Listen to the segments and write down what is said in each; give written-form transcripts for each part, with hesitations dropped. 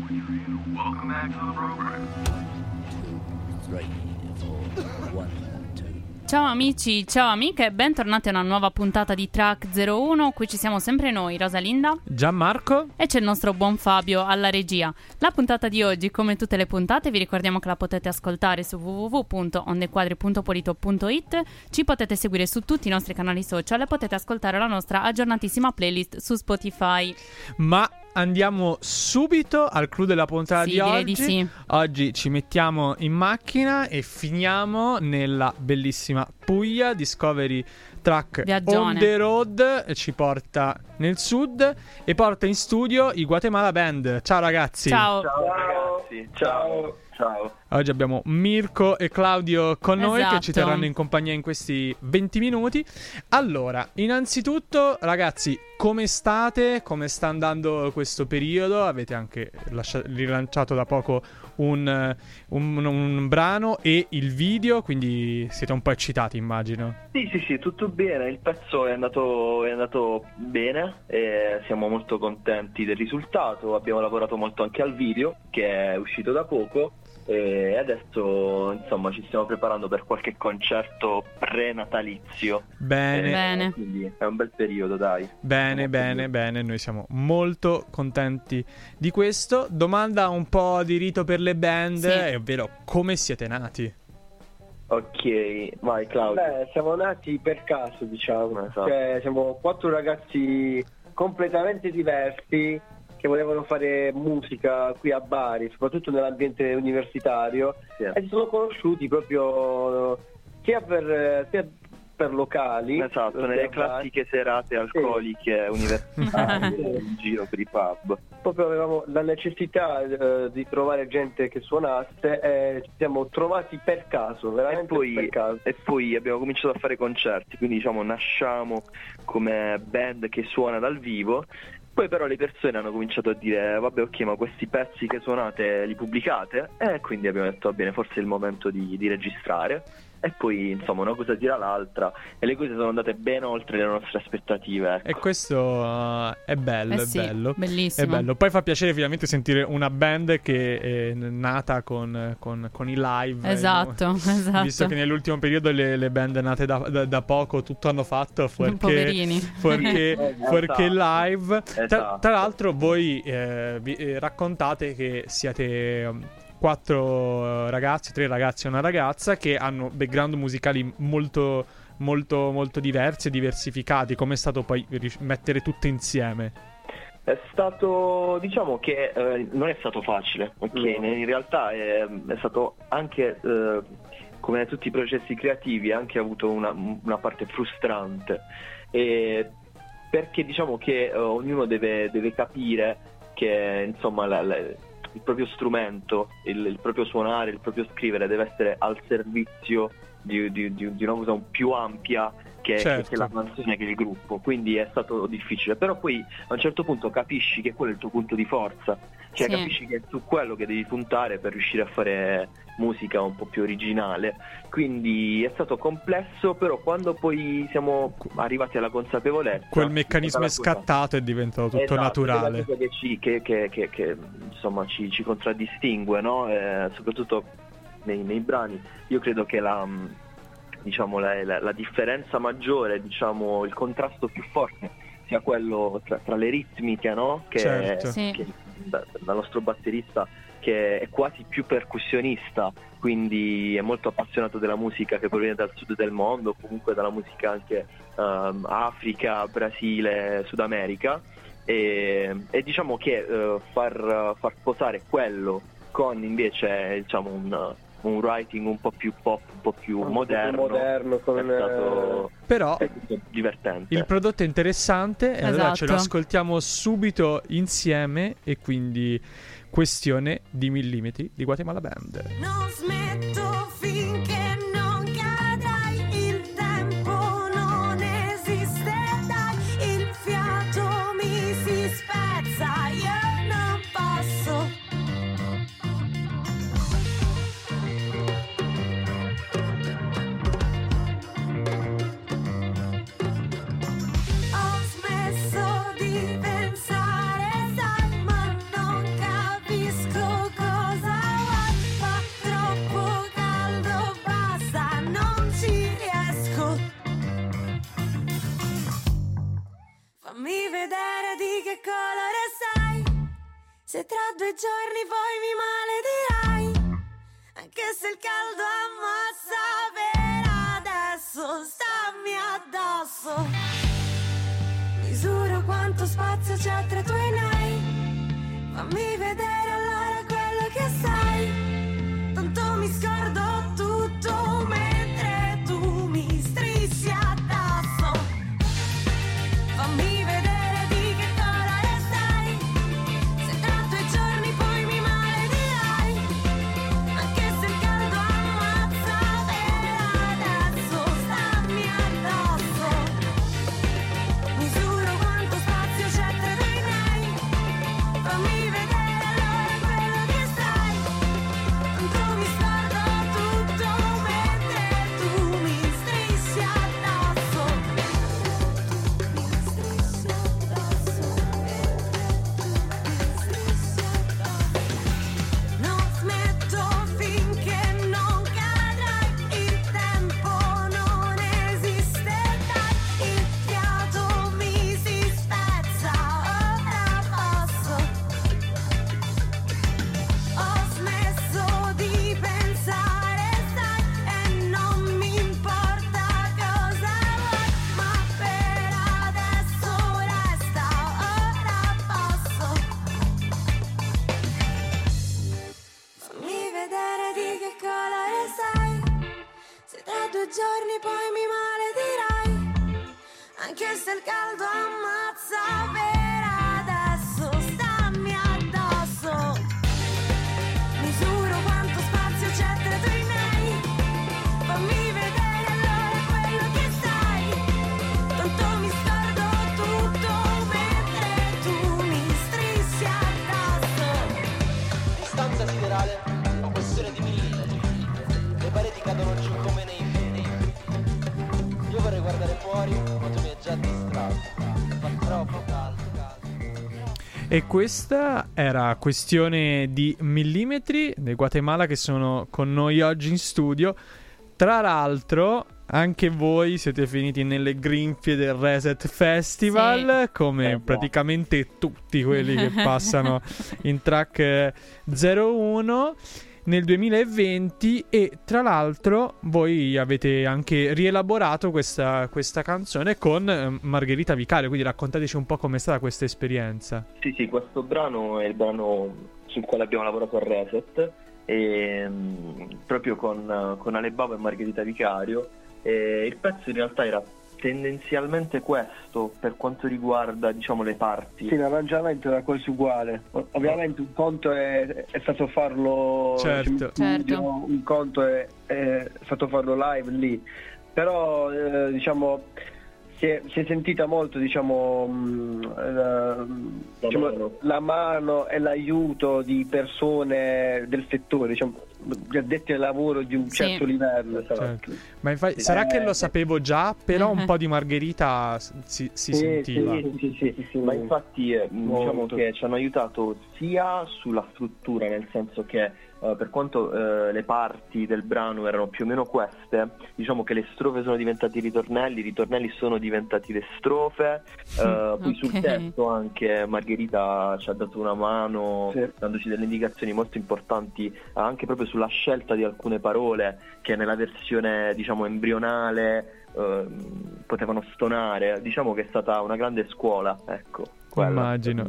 Welcome back to the program. 2, 3, 4, 1, 2. Ciao amici, ciao amiche, bentornati a una nuova puntata di Track 01. Qui ci siamo sempre noi, Rosalinda, Gianmarco e c'è il nostro buon Fabio alla regia. La puntata di oggi, come tutte le puntate, vi ricordiamo che la potete ascoltare su www.ondequadri.polito.it. Ci potete seguire su tutti i nostri canali social e potete ascoltare la nostra aggiornatissima playlist su Spotify. Ma andiamo subito al clou della puntata Sì, di direi oggi. di sì. Oggi ci mettiamo in macchina e finiamo nella bellissima Puglia. Discovery Track Viaggione. on the road ci porta nel sud e porta in studio i Guatemala Band. Ciao ragazzi. Ciao. Ciao ragazzi, ciao. Oggi abbiamo Mirko e Claudio con noi che ci Esatto. terranno in compagnia in questi 20 minuti. Allora, innanzitutto, ragazzi, come state? Come sta andando questo periodo? Avete anche rilanciato da poco un brano e il video, quindi siete un po' eccitati, immagino. Sì, tutto bene, il pezzo è andato bene e siamo molto contenti del risultato. Abbiamo lavorato molto anche al video, che è uscito da poco, e adesso insomma ci stiamo preparando per qualche concerto pre-natalizio. Bene. Quindi è un bel periodo, dai. Bene, noi siamo molto contenti di questo. Domanda un po' di rito per le band, Sì. ovvero come siete nati? Ok, vai Claudio. Beh, siamo nati per caso, diciamo. Esatto. Cioè, siamo 4 ragazzi completamente diversi che volevano fare musica qui a Bari, soprattutto nell'ambiente universitario, Sì. e si sono conosciuti proprio sia per locali. Esatto, nelle classiche serate alcoliche universitarie in giro per i pub. Proprio avevamo la necessità di trovare gente che suonasse e ci siamo trovati per caso, veramente per caso. E poi abbiamo cominciato a fare concerti, quindi diciamo nasciamo come band che suona dal vivo. Poi però le persone hanno cominciato a dire vabbè, ok, ma questi pezzi che suonate li pubblicate? E quindi abbiamo detto va bene, forse è il momento di registrare. E poi insomma una cosa tira l'altra e le cose sono andate ben oltre le nostre aspettative, ecco. E questo è bello, Sì, è bello. bellissimo. È bello. Poi fa piacere finalmente sentire una band che è nata con i live. Esatto. Visto che nell'ultimo periodo le band nate da poco tutto hanno fatto Poverini. fuorché live. Esatto. Tra l'altro voi vi raccontate che siete 4 ragazzi, 3 ragazzi e una ragazza che hanno background musicali molto diversi e diversificati. Com'è stato poi mettere tutto insieme? È stato, diciamo che non è stato facile, ok? In realtà è stato anche, come tutti i processi creativi, ha anche avuto una parte frustrante, perché diciamo che ognuno deve capire che insomma il proprio strumento, il proprio suonare, il proprio scrivere deve essere al servizio di una cosa più ampia che la canzone, che il gruppo. Quindi è stato difficile, però poi a un certo punto capisci che quello è il tuo punto di forza, cioè Sì. capisci che è su quello che devi puntare per riuscire a fare musica un po' più originale. Quindi è stato complesso, però quando poi siamo arrivati alla consapevolezza, Quel meccanismo è stata la cosa- scattato e è diventato tutto Esatto, naturale. è la cosa che insomma ci contraddistingue, no? Soprattutto nei brani. Io credo che la differenza maggiore, diciamo, il contrasto più forte sia quello tra le ritmiche, no? Certo. Sì. Che dal nostro batterista, che è quasi più percussionista, quindi è molto appassionato della musica che proviene dal sud del mondo, comunque dalla musica anche Africa, Brasile, Sud America, e diciamo che far posare quello con invece diciamo un writing un po' più pop, un po' più moderno, con, è stato Però divertente. il prodotto è interessante e allora ce lo Esatto. ascoltiamo subito insieme, e quindi Questione di millimetri di Guatemala Band. Non smetto finché non cadrai, il tempo non esiste, dai, il fiato mi si spezza, io non posso. Ho smesso di pensare, sai, ma non capisco Se tra 2 giorni poi mi maledirai, anche se il caldo ammazza, per adesso stammi addosso. Misuro quanto spazio c'è tra i tuoi nei, fammi vedere allora quello che sai. Tanto mi scordo tutto mentre tu mi strisci addosso. Fammi vedere di che colore sei, se tra 2 giorni poi mi maledirai, anche se il caldo ammazza, per adesso stammi addosso. Misuro quanto spazio c'è tra i tuoi nei, fammi vedere allora quello che sai. Tanto mi scordo tutto mentre tu mi strisci addosso. Mi strisci addosso, non smetto finché non cadrai, il tempo non esiste, dai, il fiato mi si spezza, ora posso. Ho smesso di pensare, sai, e non mi importa cosa vuoi, ma per adesso resta, ora posso. Fammi vedere di che colore sei, se tra 2 giorni poi mi maledirai, anche se il caldo ammazza, per adesso stammi addosso. Misuro quanto spazio c'è tra i tuoi nei, fammi vedere allora quello che sai. Tanto mi scordo tutto mentre tu mi strisci addosso. Distanza siderale, questione di millimetri. Le pareti cadono giù come nei film. Io vorrei guardare fuori, ma tu mi hai già distratto. Fa troppo caldo. E questa era Questione di millimetri dei Guatemala, che sono con noi oggi in studio. Tra l'altro anche voi siete finiti nelle grinfie del Reset Festival, come praticamente tutti quelli che passano in track 01 nel 2020, e tra l'altro voi avete anche rielaborato questa canzone con Margherita Vicario, quindi raccontateci un po' com'è stata questa esperienza. Sì, questo brano è il brano sul quale abbiamo lavorato a Reset, e, proprio con Ale Bavo e Margherita Vicario. E il pezzo in realtà era tendenzialmente questo per quanto riguarda, diciamo, le parti. Sì, l'arrangiamento era quasi uguale. Ovviamente un conto è stato farlo Certo. Certo. un conto è stato farlo live lì. Però diciamo si è sentita molto, diciamo, la mano e l'aiuto di persone del settore, diciamo, addetti al lavoro di un certo livello. Certo. Ma infatti, sarà che lo sapevo già, però un po' di Margherita si sentiva. Sì, Ma infatti diciamo che ci hanno aiutato sia sulla struttura, nel senso che per quanto le parti del brano erano più o meno queste, diciamo che le strofe sono diventate i ritornelli sono diventati le strofe, poi sul testo anche Margherita ci ha dato una mano, dandoci delle indicazioni molto importanti anche proprio sulla scelta di alcune parole che nella versione, diciamo, embrionale potevano stonare. Diciamo che è stata una grande scuola, ecco. Immagino.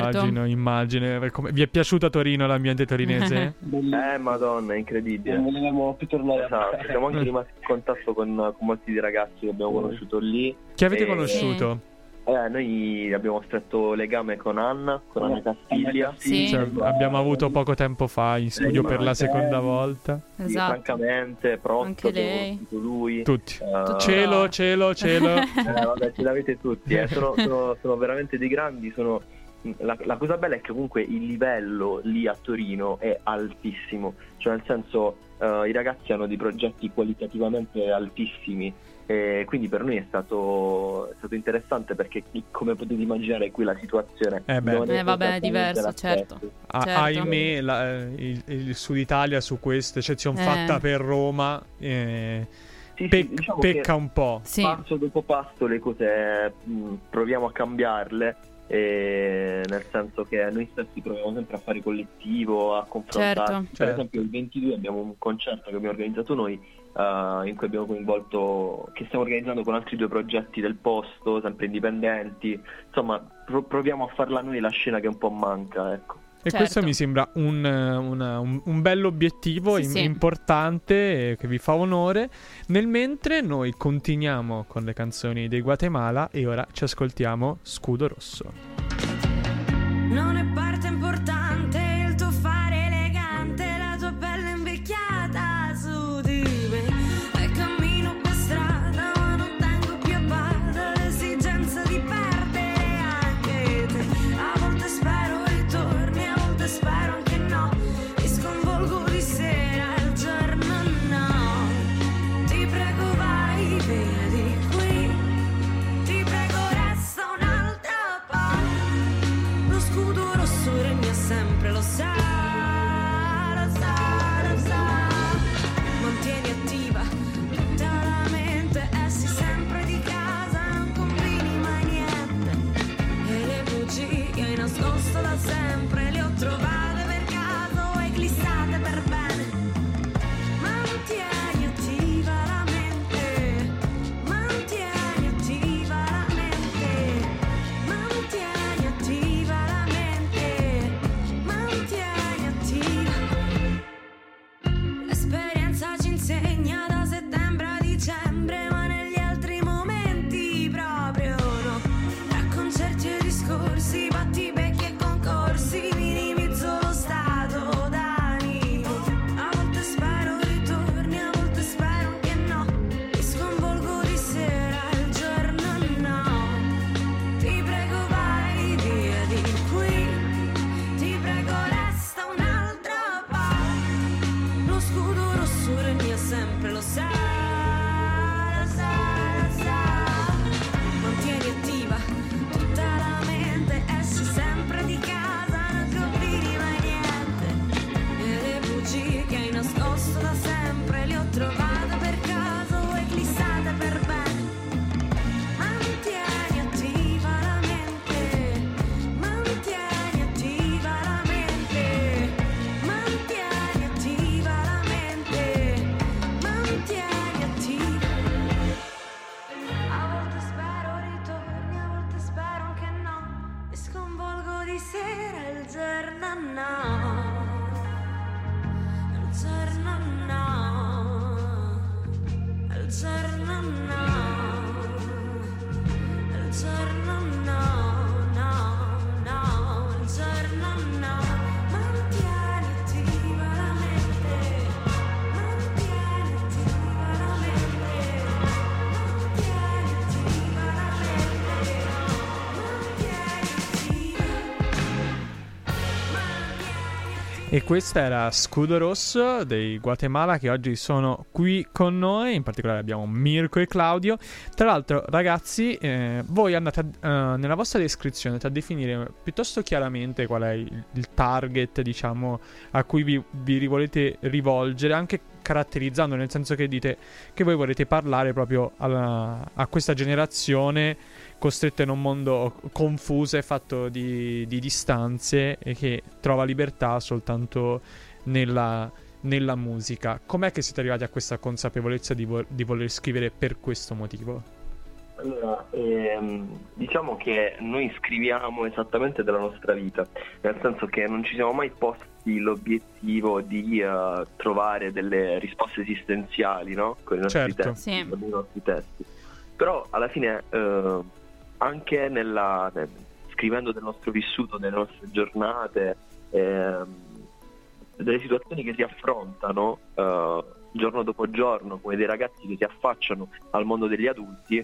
Vi è piaciuto a Torino, l'ambiente torinese? Madonna, è incredibile. Non volevamo più tornare. Esatto, siamo anche rimasti in contatto con molti dei ragazzi che abbiamo conosciuto lì. Chi avete conosciuto? Noi abbiamo stretto legame con Anna Castiglia. Sì. Cioè, abbiamo avuto poco tempo fa in studio per la seconda volta. Sì, Esatto. francamente, Prost, Anche lei. lui. Tutti. Cielo. Vabbè, ce l'avete tutti. Sono veramente dei grandi. La cosa bella è che comunque il livello lì a Torino è altissimo. Cioè, nel senso, i ragazzi hanno dei progetti qualitativamente altissimi. E quindi per noi è stato interessante, perché come potete immaginare qui la situazione non è diverso, certo. Ahimè, il Sud Italia su questa eccezione fatta per Roma diciamo pecca un po'. Passo dopo passo le cose proviamo a cambiarle, nel senso che noi stessi proviamo sempre a fare collettivo, a confrontarci. Certo. Per esempio il 22 abbiamo un concerto che abbiamo organizzato noi, in cui abbiamo coinvolto, che stiamo organizzando con altri 2 progetti del posto, sempre indipendenti. Insomma, proviamo a farla noi la scena che un po' manca, ecco. E Certo. questo mi sembra un bell'obiettivo Sì, sì. importante, che vi fa onore. Nel mentre noi continuiamo con le canzoni dei Guatemala e ora ci ascoltiamo Scudo Rosso. Non è parte importante il tuo fare elegante, la tua pelle invecchiata su di me. E cammino per strada ma non tengo più a bada l'esigenza di perdere anche te. A volte spero ritorni, a volte spero anche no. Mi sconvolgo di sera, il giorno no. Ti prego vai via di qui, ti prego resta un altro po'. Lo scudo rosso regna sempre, lo sa, lo sa, lo sa. Mantieni attiva tutta la mente, essi sempre di casa, non combini mai niente. E le bugie che hai nascosto da sempre, le ho trovate per caso e glissate per bene. Mantieni attiva la mente, mantieni attiva la mente, mantieni attiva la mente, mantieni attiva. L'esperienza ci insegna da settembre a dicembre, ma negli altri momenti proprio no. Tra concerti e discorsi, battibecchi e concorsi, minimizzo lo stato d'animo. A volte spero ritorni, a volte spero anche no. Mi sconvolgo di sera, il giorno no. Ti prego vai via di qui, ti prego resta un altro po'. Lo scudo rosso regna sempre, lo sa, lo sa, lo sa. Mantieni attiva tutta la mente, esci sempre di casa, non combini mai niente. E le bugie che hai nascosto da sempre, le ho trovate per caso e glissate per bene. Mantieni attiva la mente, mantieni attiva la mente, mantieni attiva la mente, mantieni attiva. A volte spero ritorni, a volte spero anche no. Mi sconvolgo di sera, il giorno no. Il giorno no. Il giorno no. Il giorno no, no, no, il giorno no. Mantieni attiva la mente, mantieni attiva la mente, mantieni attiva la mente, mantieni attiva. E questa era Scudo Rosso dei Guatemala, che oggi sono qui con noi. In particolare abbiamo Mirko e Claudio. Tra l'altro, ragazzi, voi andate nella vostra descrizione andate a definire piuttosto chiaramente qual è il target, diciamo, a cui vi volete rivolgere, anche caratterizzando, nel senso che dite che voi volete parlare proprio a questa generazione costretta in un mondo confuso e fatto di distanze, e che trova libertà soltanto nella musica. Com'è che siete arrivati a questa consapevolezza di voler scrivere per questo motivo? Allora, diciamo che noi scriviamo esattamente della nostra vita, nel senso che non ci siamo mai posti l'obiettivo di trovare delle risposte esistenziali, no? Con i nostri Certo. testi, Sì. con i nostri testi. Però alla fine anche scrivendo del nostro vissuto, delle nostre giornate, delle situazioni che si affrontano giorno dopo giorno, come dei ragazzi che si affacciano al mondo degli adulti,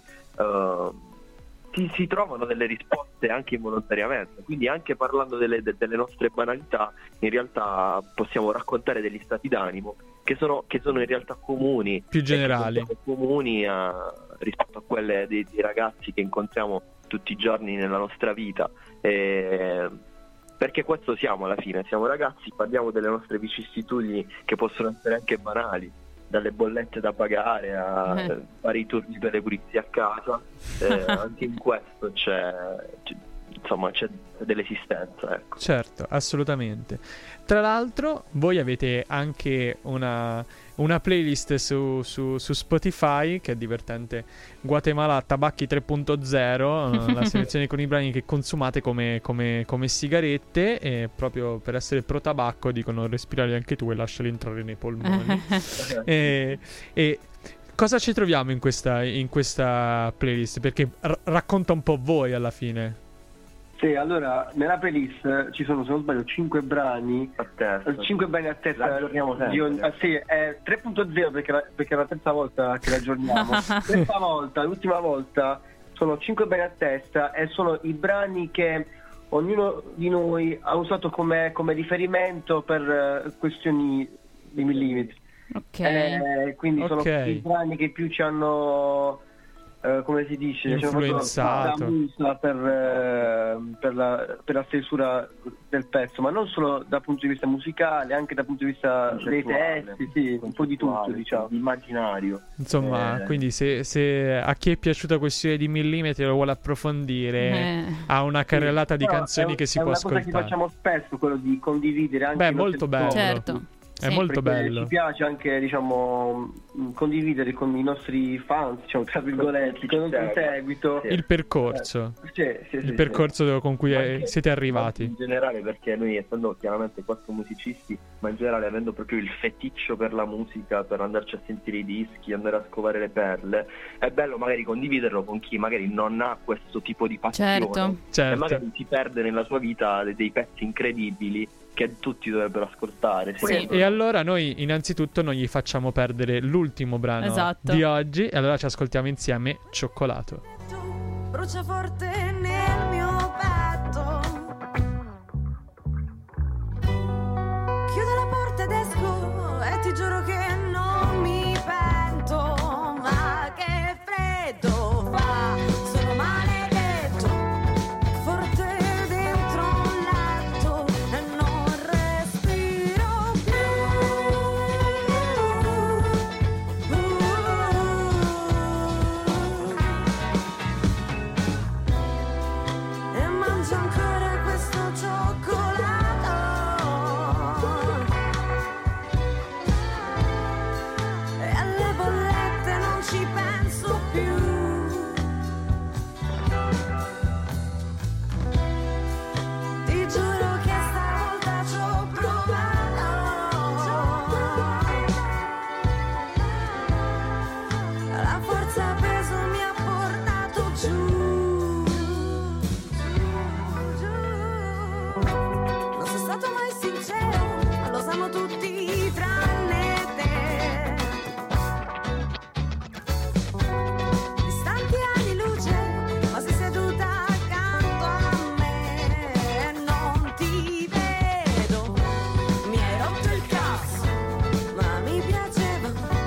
si trovano delle risposte anche involontariamente. Quindi anche parlando delle nostre banalità, in realtà possiamo raccontare degli stati d'animo che sono in realtà comuni, Più generali. e che sono comuni rispetto a quelle dei ragazzi che incontriamo tutti i giorni nella nostra vita. Perché questo siamo alla fine, siamo ragazzi, parliamo delle nostre vicissitudini che possono essere anche banali, dalle bollette da pagare a fare i turni per le pulizie a casa. Anche in questo insomma c'è dell'esistenza, ecco. Certo, assolutamente. Tra l'altro voi avete anche una playlist su Spotify che è divertente, Guatemala Tabacchi 3.0, la selezione con i brani che consumate come sigarette, e proprio per essere pro tabacco dicono respirali anche tu e lasciali entrare nei polmoni. e cosa ci troviamo in questa playlist? Perché racconta un po' voi alla fine. Sì, allora nella playlist ci sono, se non sbaglio, 5 brani a testa. 5 brani a testa. La aggiorniamo sempre. Sì, è 3.0 perché è la terza volta che la aggiorniamo. L'ultima volta sono 5 brani a testa e sono i brani che ognuno di noi ha usato come riferimento per questioni di millimetri. Ok. Quindi sono i brani che più ci hanno come si dice, influenzato la musa per la stesura del pezzo, ma non solo dal punto di vista musicale, anche dal punto di vista dei testi, sì, un po' di tutto, diciamo, immaginario. Insomma, quindi se a chi è piaciuta questione di millimetri lo vuole approfondire, ha una carrellata di canzoni che si può ascoltare. È una cosa che facciamo spesso, quello di condividere anche. Beh, molto bello. Certo. È molto bello. Ci piace anche, diciamo, condividere con i nostri fans, diciamo, tra virgolette, con un seguito il percorso. Il percorso con cui siete arrivati. In generale, perché noi, essendo chiaramente 4 musicisti, ma in generale avendo proprio il feticcio per la musica, per andarci a sentire i dischi, andare a scovare le perle, è bello magari condividerlo con chi magari non ha questo tipo di passione. Certo. E magari si perde nella sua vita dei pezzi incredibili che tutti dovrebbero ascoltare. Sì. E allora noi innanzitutto non gli facciamo perdere l'ultimo brano di oggi, e allora ci ascoltiamo insieme Cioccolato. Brucia forte nel mio petto, chiudo la porta ed esco e ti giuro che non mi pento, ma che freddo fa, sono maledetto, forte dentro un letto e non respiro più. E mangio ancora questo cioccolato e alle bollette non ci penso più. Ti giuro che stavolta ci ho provato. La forza peso mi ha portato giù. Non sei stato mai sincero, ma lo sanno tutti tranne te. Distanti anni luce, ma sei seduta accanto a me e non ti vedo. Mi hai rotto il cazzo, ma mi piaceva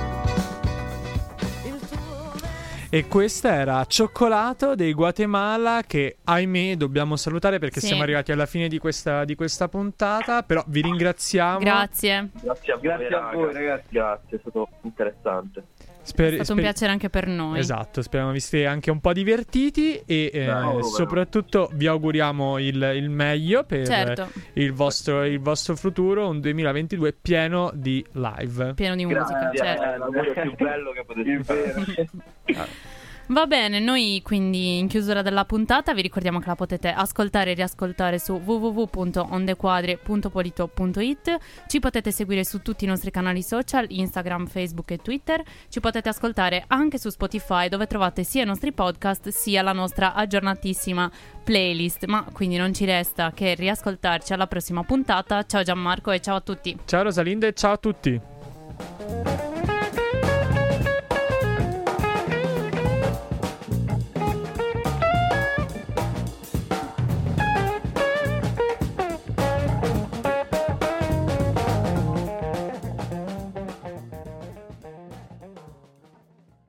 il tuo vero. E questa era Cioccolato dei Guatemala, che ahimè dobbiamo salutare perché Sì. siamo arrivati alla fine di questa puntata, però vi ringraziamo. Grazie. Grazie a voi, ragazzi. Grazie, è stato interessante. È stato un piacere anche per noi. Esatto, speriamo vi siate anche un po' divertiti e soprattutto vi auguriamo il meglio per Certo. il vostro futuro, un 2022 pieno di live. Pieno di musica, certo. È l'amore più bello che potete fare. Va bene, noi quindi in chiusura della puntata vi ricordiamo che la potete ascoltare e riascoltare su www.ondequadre.polito.it. Ci potete seguire su tutti i nostri canali social, Instagram, Facebook e Twitter. Ci potete ascoltare anche su Spotify, dove trovate sia i nostri podcast sia la nostra aggiornatissima playlist. Ma quindi non ci resta che riascoltarci alla prossima puntata. Ciao Gianmarco e ciao a tutti. Ciao Rosalinda e ciao a tutti.